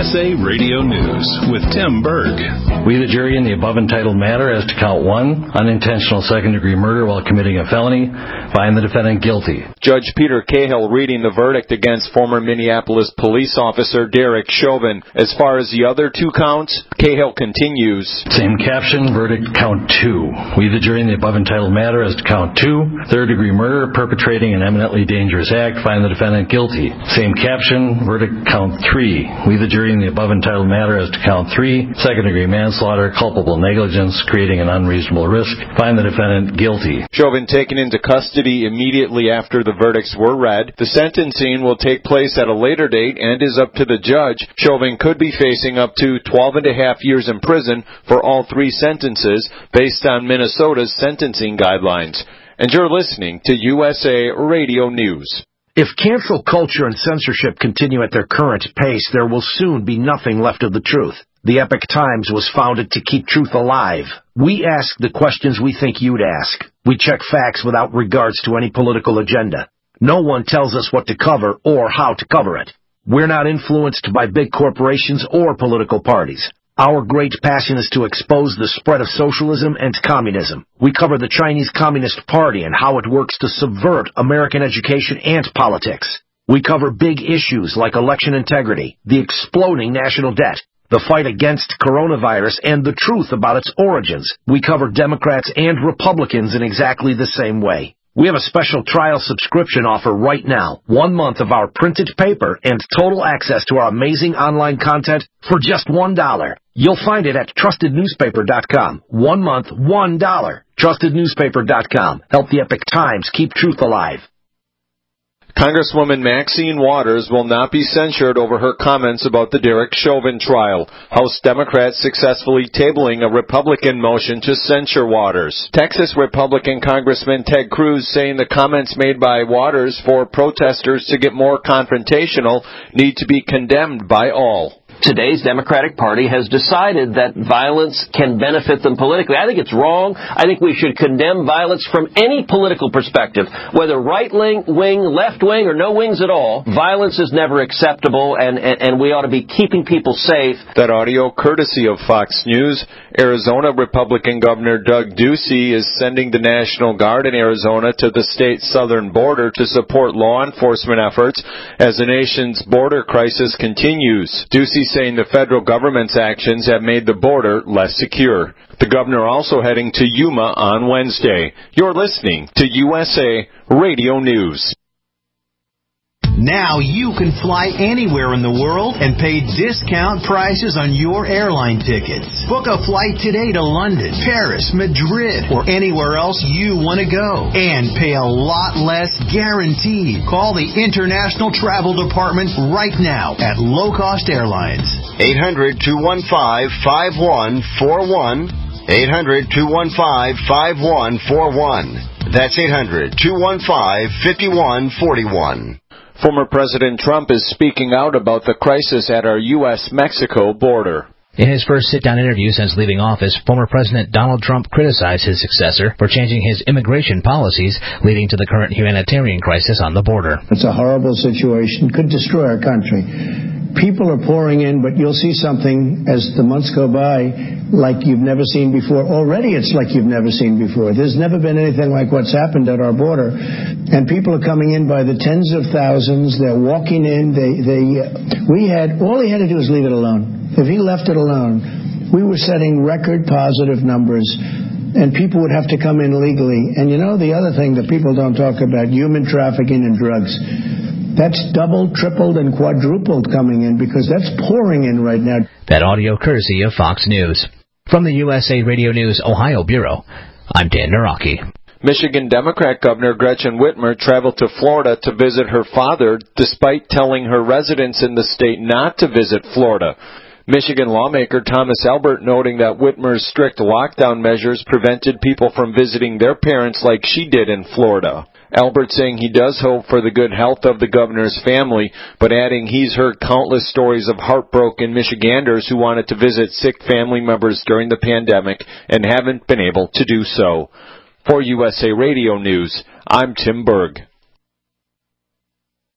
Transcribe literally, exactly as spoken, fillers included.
S A Radio News with Tim Berg. We, the jury, in the above entitled matter as to count one, unintentional second-degree murder while committing a felony, find the defendant guilty. Judge Peter Cahill reading the verdict against former Minneapolis police officer Derek Chauvin. As far as the other two counts, Cahill continues. Same caption, verdict count two. We, the jury, in the above entitled matter as to count two, third-degree murder, perpetrating an eminently dangerous act, find the defendant guilty. Same caption, verdict count three. We, the jury, in the above entitled matter as to count three, second-degree manslaughter, culpable negligence, creating an unreasonable risk, find the defendant guilty. Chauvin taken into custody immediately after the verdicts were read. The sentencing will take place at a later date and is up to the judge. Chauvin could be facing up to twelve and a half years in prison for all three sentences based on Minnesota's sentencing guidelines. And you're listening to U S A Radio News. If cancel culture and censorship continue at their current pace, there will soon be nothing left of the truth. The Epoch Times was founded to keep truth alive. We ask the questions we think you'd ask. We check facts without regards to any political agenda. No one tells us what to cover or how to cover it. We're not influenced by big corporations or political parties. Our great passion is to expose the spread of socialism and communism. We cover the Chinese Communist Party and how it works to subvert American education and politics. We cover big issues like election integrity, the exploding national debt, the fight against coronavirus, and the truth about its origins. We cover Democrats and Republicans in exactly the same way. We have a special trial subscription offer right now. One month of our printed paper and total access to our amazing online content for just one dollar. You'll find it at trusted newspaper dot com. One month, one dollar. trusted newspaper dot com. Help the Epoch Times keep truth alive. Congresswoman Maxine Waters will not be censured over her comments about the Derek Chauvin trial. House Democrats successfully tabling a Republican motion to censure Waters. Texas Republican Congressman Ted Cruz saying the comments made by Waters for protesters to get more confrontational need to be condemned by all. Today's Democratic Party has decided that violence can benefit them politically. I think it's wrong. I think we should condemn violence from any political perspective, whether right-wing, left-wing, or no wings at all. Violence is never acceptable, and, and, and we ought to be keeping people safe. That audio courtesy of Fox News. Arizona Republican Governor Doug Ducey is sending the National Guard in Arizona to the state's southern border to support law enforcement efforts as the nation's border crisis continues. Ducey saying the federal government's actions have made the border less secure. The governor also heading to Yuma on Wednesday. You're listening to U S A Radio News. Now you can fly anywhere in the world and pay discount prices on your airline tickets. Book a flight today to London, Paris, Madrid, or anywhere else you want to go. And pay a lot less guaranteed. Call the International Travel Department right now at Low Cost Airlines. eight hundred, two one five, five one four one. eight hundred, two one five, five one four one. That's eight hundred, two one five, five one four one. Former President Trump is speaking out about the crisis at our U S Mexico border. In his first sit-down interview since leaving office, former President Donald Trump criticized his successor for changing his immigration policies, leading to the current humanitarian crisis on the border. It's a horrible situation, could destroy our country. People are pouring in, but you'll see something as the months go by like you've never seen before. Already it's like you've never seen before. There's never been anything like what's happened at our border. And people are coming in by the tens of thousands. They're walking in. They, they, uh, we had, all he had to do was leave it alone. If he left it alone, we were setting record positive numbers. And people would have to come in legally. And you know, the other thing that people don't talk about, human trafficking and drugs. That's doubled, tripled, and quadrupled coming in because that's pouring in right now. That audio courtesy of Fox News. From the U S A Radio News Ohio Bureau, I'm Dan Naraki. Michigan Democrat Governor Gretchen Whitmer traveled to Florida to visit her father despite telling her residents in the state not to visit Florida. Michigan lawmaker Thomas Albert noting that Whitmer's strict lockdown measures prevented people from visiting their parents like she did in Florida. Albert saying he does hope for the good health of the governor's family, but adding he's heard countless stories of heartbroken Michiganders who wanted to visit sick family members during the pandemic and haven't been able to do so. For U S A Radio News, I'm Tim Berg.